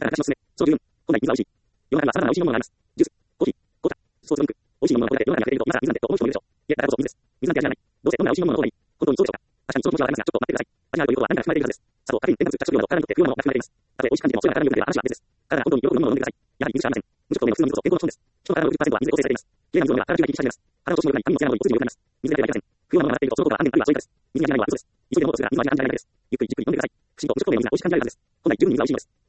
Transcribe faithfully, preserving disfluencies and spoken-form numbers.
から私のすすめ。その十分。本来水は美味しい。世の中には様々な美味しいものがあります。ジュース、コーヒー、紅茶、スポーツドリンク。美味しいもののこれで世の中に溢れていると皆さん水なんてと思う人もいるでしょう。いえ、だからこそ水です。水なんて味がない。どうせどんな美味しいものの方がいい。本当にそうでしょうか。確かにその気持ちはわかりますが、ちょっと待ってください。味があるということは何が含まれているはずです。砂糖、カフェイン、添加物、着色料など体にとって不要なものが含まれています。たとえ美味しく感じてもそれが体に良ければ話は別です。体が本当に喜ぶものを飲んでください。やはり水しかありません。無色透明の普通の水と健康の損です。人の体のろくじゅっパーセントは水で構成されています。綺麗な水の量が体中に行き始めます。体の調子も良くなり、髪も艶などに骨髄も良くなります。水だけではありません。不要なものが洗っているとそのことは安全あるいはそういうからです。水に味がないのは嘘です。急いで飲もうとするが水の味が感じられないだけです。ゆっくりじっくり飲んでください。不思議と無色透明の水が美味しく感じられるはずです。本来十分に水は美味しいのです。